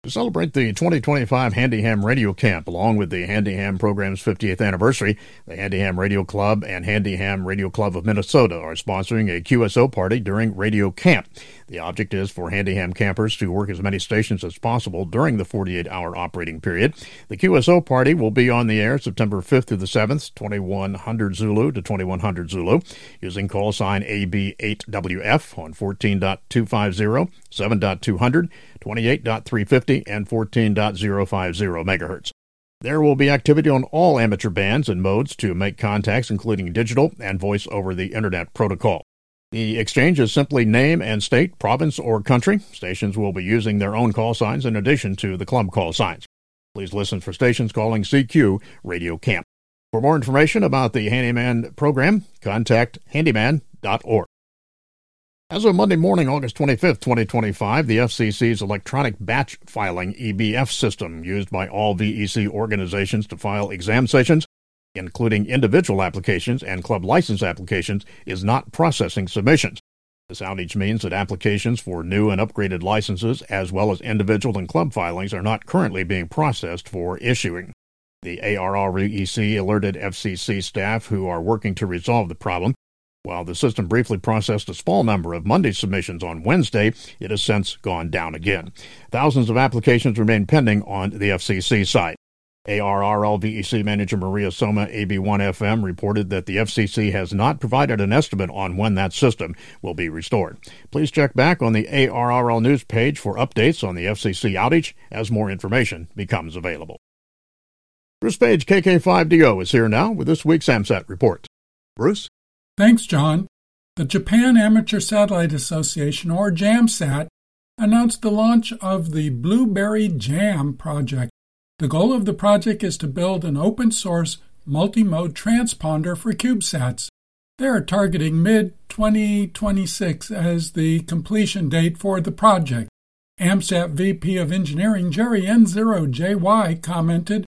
To celebrate the 2025 Handy Ham Radio Camp, along with the Handy Ham program's 50th anniversary, the Handy Ham Radio Club and Handy Ham Radio Club of Minnesota are sponsoring a QSO party during Radio Camp. The object is for Handy Ham campers to work as many stations as possible during the 48-hour operating period. The QSO party will be on the air September 5th through the 7th, 2100 Zulu to 2100 Zulu, using call sign AB8WF on 14.250, 7.200, 28.350, and 14.050 megahertz. There will be activity on all amateur bands and modes to make contacts, including digital and voice over the Internet protocol. The exchange is simply name and state, province, or country. Stations will be using their own call signs in addition to the club call signs. Please listen for stations calling CQ Radio Camp. For more information about the Handyman program, contact handyman.org. As of Monday morning, August 25, 2025, the FCC's electronic batch filing EBF system used by all VEC organizations to file exam sessions, including individual applications and club license applications, is not processing submissions. This outage means that applications for new and upgraded licenses, as well as individual and club filings, are not currently being processed for issuing. The ARREC alerted FCC staff who are working to resolve the problem. While the system briefly processed a small number of Monday submissions on Wednesday, it has since gone down again. Thousands of applications remain pending on the FCC site. ARRL VEC manager Maria Soma, AB1FM, reported that the FCC has not provided an estimate on when that system will be restored. Please check back on the ARRL news page for updates on the FCC outage as more information becomes available. Bruce Page, KK5DO, is here now with this week's AMSAT report. Bruce? Thanks, John. The Japan Amateur Satellite Association, or JAMSAT, announced the launch of the Blueberry Jam project. The goal of the project is to build an open-source, multi-mode transponder for CubeSats. They are targeting mid-2026 as the completion date for the project. AMSAT VP of Engineering Jerry N0JY commented,